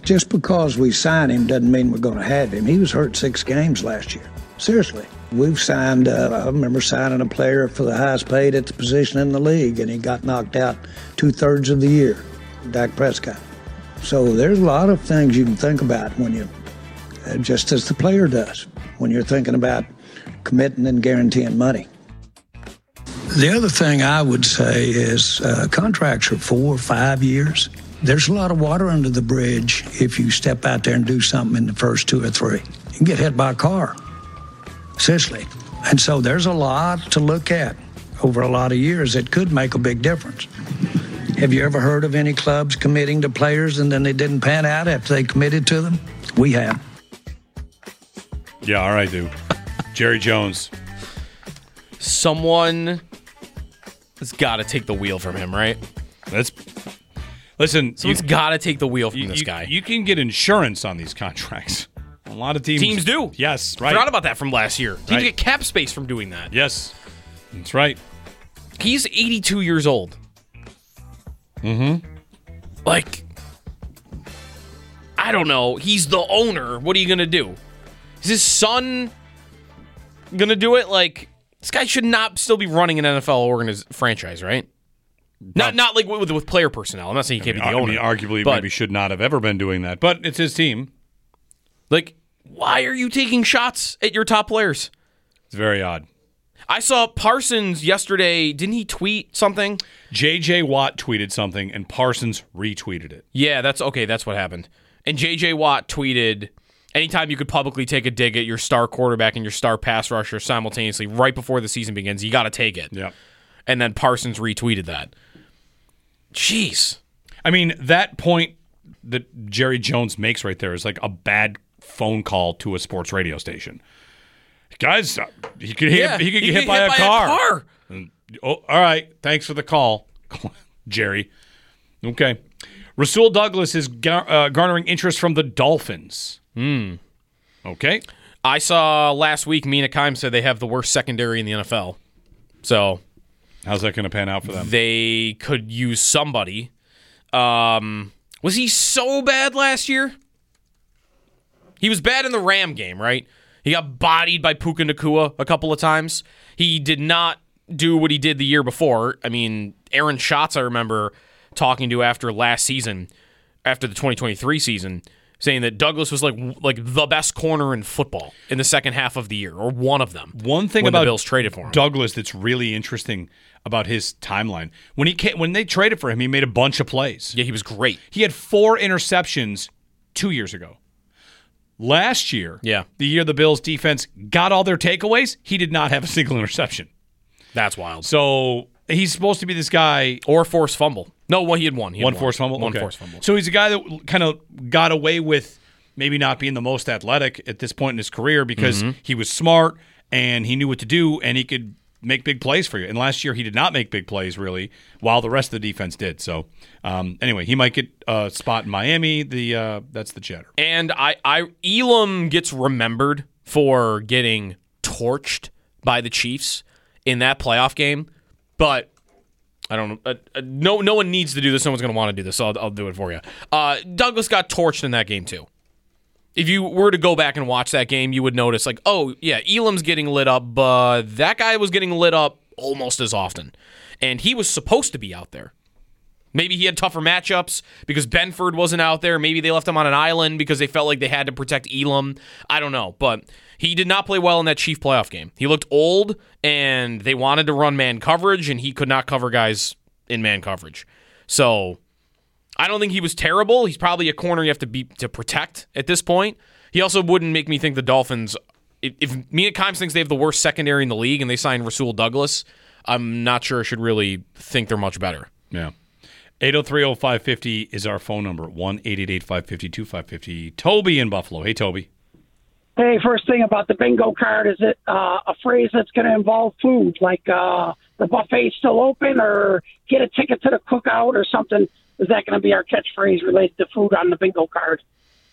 Just because we signed him doesn't mean we're going to have him. He was hurt 6 games last year. Seriously. We've signed, I remember signing a player for the highest paid at the position in the league, and he got knocked out 2/3 of the year, Dak Prescott. So there's a lot of things you can think about when you, just as the player does, when you're thinking about committing and guaranteeing money. The other thing I would say is contracts are 4 or 5 years. There's a lot of water under the bridge if you step out there and do something in the first 2 or 3. You can get hit by a car. Seriously. And so there's a lot to look at over a lot of years that could make a big difference. Have you ever heard of any clubs committing to players and then they didn't pan out after they committed to them? We have. Yeah, all right, dude. Jerry Jones. Someone has got to take the wheel from him, right? Listen. Someone's got to take the wheel from this guy. You can get insurance on these contracts. A lot of teams do. Yes, right. Forgot about that from last year. Teams Right. get cap space from doing that. Yes, that's right. He's 82 years old. Mm-hmm. Like, I don't know. He's the owner. What are you going to do? Is his son going to do it? Like, this guy should not still be running an NFL franchise, right? Not like with player personnel. I'm not saying he can't be the owner. Arguably, maybe should not have ever been doing that, but it's his team. Like, why are you taking shots at your top players? It's very odd. I saw Parsons yesterday. Didn't he tweet something? J.J. Watt tweeted something, and Parsons retweeted it. Yeah, that's what happened. And J.J. Watt tweeted, anytime you could publicly take a dig at your star quarterback and your star pass rusher simultaneously right before the season begins, you got to take it. Yeah. And then Parsons retweeted that. Jeez. I mean, that point that Jerry Jones makes right there is like a bad phone call to a sports radio station. Guys, he could get hit by a car. Oh, all right. Thanks for the call, Jerry. Okay. Rasul Douglas is garnering interest from the Dolphins. Okay. I saw last week Mina Kimes said they have the worst secondary in the NFL. So how's that going to pan out for them? They could use somebody. Was he so bad last year? He was bad in the Ram game, right? He got bodied by Puka Nacua a couple of times. He did not do what he did the year before. I mean, Aaron Schatz, I remember talking to after last season, after the 2023 season, saying that Douglas was like the best corner in football in the second half of the year, or one of them. One thing when about the Bills traded for him. Douglas that's really interesting about his timeline. When they traded for him, he made a bunch of plays. Yeah, he was great. He had 4 interceptions 2 years ago. Last year, the year the Bills defense got all their takeaways, he did not have a single interception. That's wild. So he's supposed to be this guy. Or forced fumble. No, he had one. One forced fumble? One Okay. forced fumble. So he's a guy that kind of got away with maybe not being the most athletic at this point in his career because he was smart and he knew what to do and he could make big plays for you. And last year he did not make big plays really, while the rest of the defense did. So anyway, he might get a spot in Miami. That's the chatter. And Elam gets remembered for getting torched by the Chiefs in that playoff game, but I don't know. No one needs to do this. No one's going to want to do this, so I'll do it for you. Douglas got torched in that game too. If you were to go back and watch that game, you would notice, like, oh, yeah, Elam's getting lit up, but that guy was getting lit up almost as often. And he was supposed to be out there. Maybe he had tougher matchups because Benford wasn't out there. Maybe they left him on an island because they felt like they had to protect Elam. I don't know. But he did not play well in that Chief playoff game. He looked old, and they wanted to run man coverage, and he could not cover guys in man coverage. So I don't think he was terrible. He's probably a corner you have to protect at this point. He also wouldn't make me think the Dolphins, if Mina Kimes thinks they have the worst secondary in the league and they sign Rasul Douglas, I'm not sure I should really think they're much better. Yeah. 803-0550 is our phone number, 1-888-552-550. Toby in Buffalo. Hey, Toby. Hey, first thing about the bingo card, is it a phrase that's going to involve food, like the buffet's still open, or get a ticket to the cookout or something? Is that going to be our catchphrase related to food on the bingo card?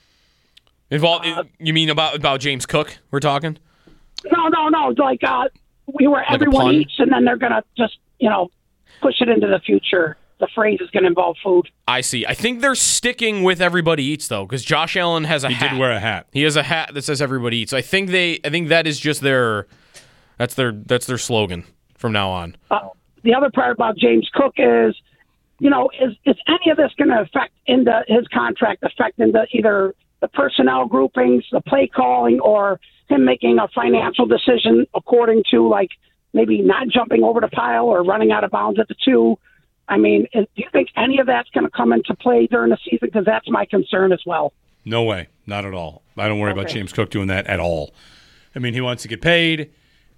You mean about James Cook we're talking? No. Like we were everyone eats, and then they're going to just, push it into the future. the phrase is going to involve food. I see. I think they're sticking with everybody eats though, because Josh Allen has a hat. He did wear a hat. He has a hat that says everybody eats. I think that is just that's their slogan from now on. The other part about James Cook is, is any of this going to affect into his contract, affect into either the personnel groupings, the play calling, or him making a financial decision according to like maybe not jumping over the pile or running out of bounds at the 2? I mean, do you think any of that's going to come into play during the season? Because that's my concern as well. No way. Not at all. I don't worry about James Cook doing that at all. I mean, he wants to get paid.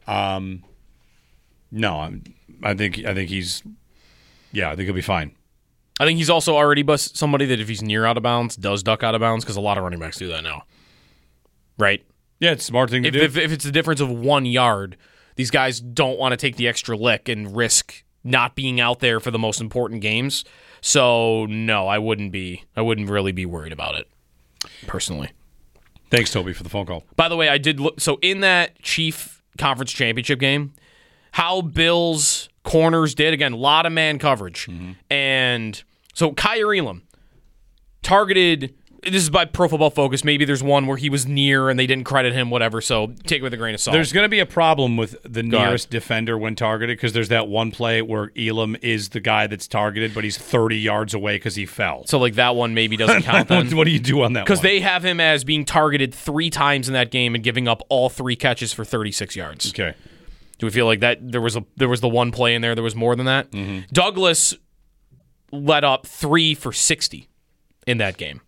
No, I think he's – I think he'll be fine. I think he's also already somebody that if he's near out of bounds, does duck out of bounds, because a lot of running backs do that now. Right? Yeah, it's a smart thing to do. If it's a difference of 1 yard, these guys don't want to take the extra lick and risk – not being out there for the most important games. So no, I wouldn't really be worried about it personally. Thanks, Toby, for the phone call. By the way, I did look, so in that Chief Conference Championship game, how Bills corners did, again, a lot of man coverage. Mm-hmm. And so Kaiir Elam targeted, this is by Pro Football Focus, maybe there's one where he was near and they didn't credit him, whatever, so take it with a grain of salt. There's going to be a problem with the nearest defender when targeted, because there's that one play where Elam is the guy that's targeted, but he's 30 yards away because he fell. So like that one maybe doesn't count then? What do you do on that one? Because they have him as being targeted 3 times in that game and giving up all 3 catches for 36 yards. Okay. Do we feel like that there was the one play in there that was more than that? Mm-hmm. Douglas let up 3 for 60 in that game.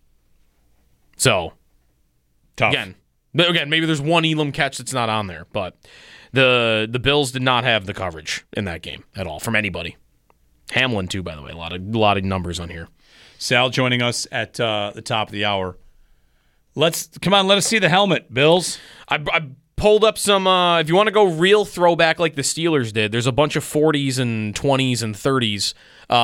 So, tough. Again, maybe there's one Elam catch that's not on there, but the Bills did not have the coverage in that game at all from anybody. Hamlin too, by the way. A lot of numbers on here. Sal joining us at the top of the hour. Let us see the helmet, Bills. I pulled up some. If you want to go real throwback like the Steelers did, there's a bunch of 40s and 20s and 30s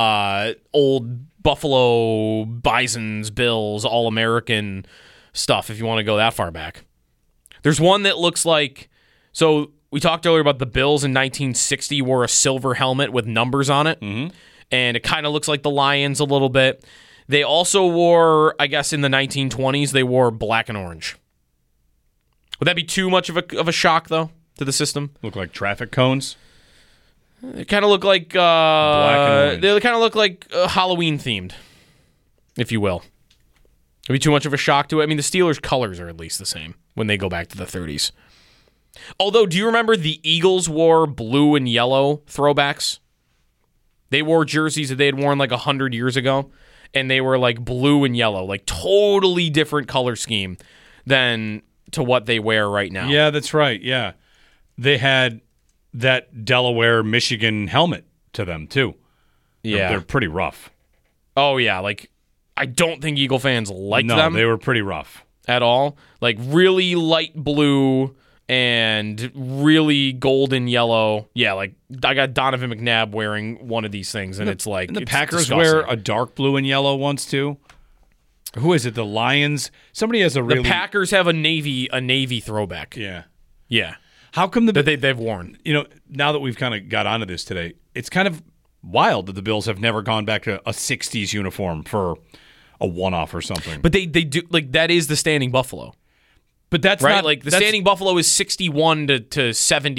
old Buffalo Bisons, Bills, All-American stuff, if you want to go that far back. There's one that looks like, so we talked earlier about the Bills in 1960 wore a silver helmet with numbers on it, and it kind of looks like the Lions a little bit. They also wore, I guess in the 1920s, they wore black and orange. Would that be too much of a shock, though, to the system? Look like traffic cones? They kind of look like black and orange. They kind of look like Halloween themed, if you will. It'd be too much of a shock to it. I mean, the Steelers' colors are at least the same when they go back to the 30s. Although, do you remember the Eagles wore blue and yellow throwbacks? They wore jerseys that they had worn like 100 years ago, and they were like blue and yellow, like totally different color scheme than to what they wear right now. Yeah, that's right. Yeah. They had that Delaware, Michigan helmet to them, too. Yeah. They're pretty rough. Oh, yeah. Like, I don't think Eagle fans liked them. No, they were pretty rough. At all. Like, really light blue and really golden yellow. Yeah, like, I got Donovan McNabb wearing one of these things, and it's like, and the it's Packers disgusting. wear a dark blue and yellow once, too. Who is it? The Lions? Somebody has a really... The Packers have a navy throwback. Yeah. Yeah. How come that they've worn? You know, now that we've kind of got onto this today, it's kind of wild that the Bills have never gone back to a 60s uniform for a one-off or something. But they do, like, that is the standing buffalo. But that's right? not... Like, the standing buffalo is 61 to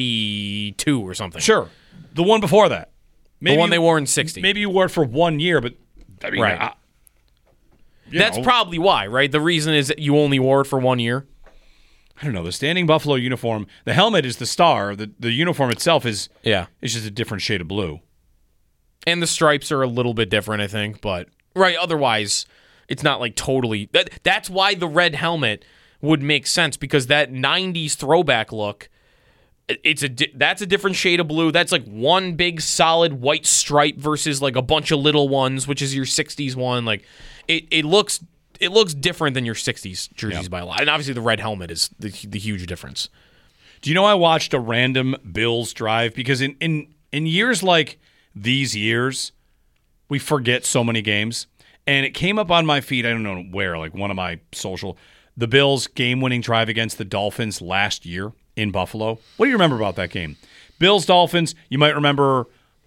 72 or something. Sure. The one before that. Maybe the one they wore in 60. Maybe you wore it for 1 year, but... I mean, right. That's probably why, right? The reason is that you only wore it for 1 year. I don't know. The standing buffalo uniform, the helmet is the star. The uniform itself is just a different shade of blue. And the stripes are a little bit different, I think. But, right, otherwise, it's not like totally... That's why the red helmet would make sense, because that 90s throwback look, that's a different shade of blue. That's like one big solid white stripe versus like a bunch of little ones, which is your 60s one. Like, it looks different than your 60s jerseys by a lot. And obviously the red helmet is the huge difference. Do you know I watched a random Bills drive? Because in years like these years, we forget so many games. And it came up on my feed, I don't know where, like one of my social, the Bills game-winning drive against the Dolphins last year in Buffalo. What do you remember about that game? Bills-Dolphins, you might remember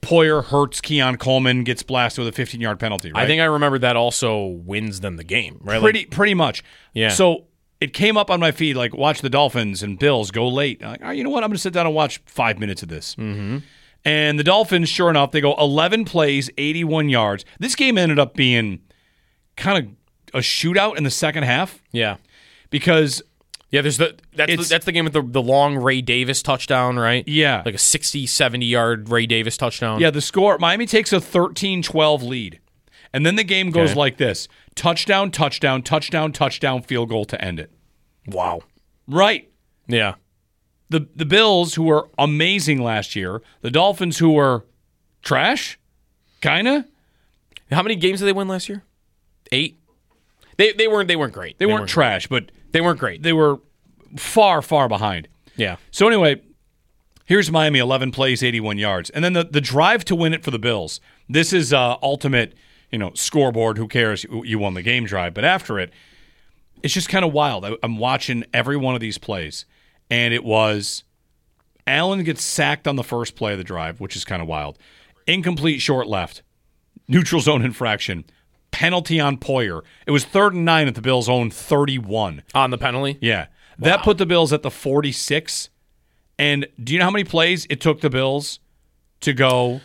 Poyer hurts Keon Coleman, gets blasted with a 15-yard penalty, right? I think I remember that also wins them the game, right? Pretty much. Yeah. So it came up on my feed, like, watch the Dolphins and Bills go late. I'm like, oh, you know what? I'm going to sit down and watch 5 minutes of this. Mm-hmm. And the Dolphins, sure enough, they go 11 plays, 81 yards. This game ended up being kind of a shootout in the second half. Yeah. Because that's the game with the long Ray Davis touchdown, right? Yeah. Like a 60, 70-yard Ray Davis touchdown. Yeah, the score, Miami takes a 13-12 lead. And then the game goes like this. Touchdown, touchdown, touchdown, touchdown, field goal to end it. Wow. Right. Yeah. The Bills, who were amazing last year, the Dolphins, who were trash, kind of. How many games did they win last year? 8? They weren't great. They weren't trash, but they weren't great. They were far, far behind. Yeah. So anyway, here's Miami, 11 plays, 81 yards. And then the drive to win it for the Bills. This is ultimate, scoreboard. Who cares? You won the game drive. But after it, it's just kind of wild. I'm watching every one of these plays. And it was Allen gets sacked on the first play of the drive, which is kind of wild. Incomplete short left. Neutral zone infraction. Penalty on Poyer. It was 3rd and 9 at the Bills' own 31. On the penalty? Yeah. Wow. That put the Bills at the 46. And do you know how many plays it took the Bills to go?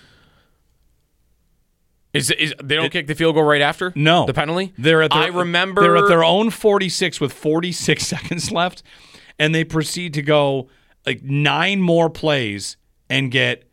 They don't kick the field goal right after? No. The penalty? They're at their own 46 with 46 seconds left, and they proceed to go like 9 more plays and get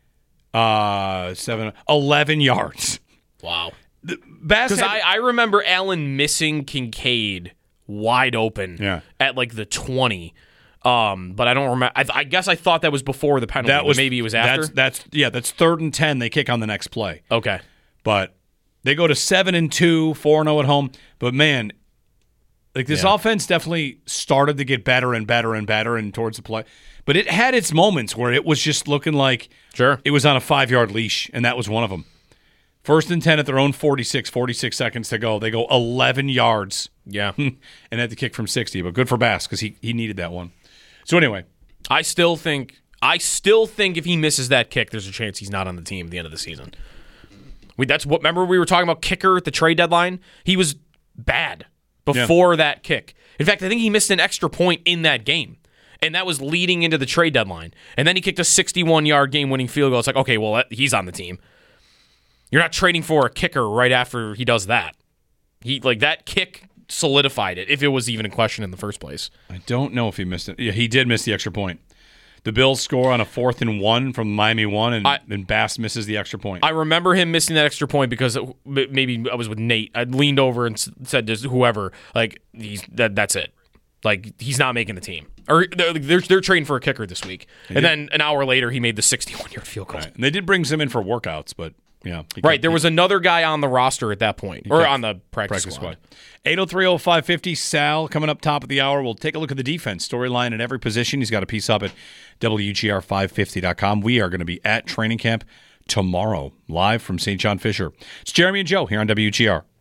11 yards. Wow. Because I remember Allen missing Kincaid wide open at like the 20. But I don't remember. I guess I thought that was before the penalty. Maybe it was after. That's 3rd and 10. They kick on the next play. Okay. But they go to 7-2, 4-0 at home. But man, like this offense definitely started to get better and better and better and towards the play. But it had its moments where it was just looking like it was on a 5-yard leash, and that was one of them. 1st and 10 at their own 46 seconds to go. They go 11 yards. Yeah. And had to kick from 60. But good for Bass because he needed that one. So anyway. I still think if he misses that kick, there's a chance he's not on the team at the end of the season. Remember we were talking about kicker at the trade deadline? He was bad before that kick. In fact, I think he missed an extra point in that game. And that was leading into the trade deadline. And then he kicked a 61-yard game-winning field goal. It's like, okay, well, he's on the team. You're not trading for a kicker right after he does that. That kick solidified it, if it was even in question in the first place. I don't know if he missed it. Yeah, he did miss the extra point. The Bills score on a 4th and 1 from Miami 1, and Bass misses the extra point. I remember him missing that extra point because maybe I was with Nate. I leaned over and said to whoever, that's it. He's not making the team. Or they're trading for a kicker this week. And then an hour later, he made the 61-yard field goal. Right. And they did bring him in for workouts, but... Yeah, there was another guy on the roster at that point, or on the practice squad. 803-0550, Sal, coming up top of the hour. We'll take a look at the defense storyline at every position. He's got a piece up at WGR550.com. We are going to be at training camp tomorrow, live from St. John Fisher. It's Jeremy and Joe here on WGR.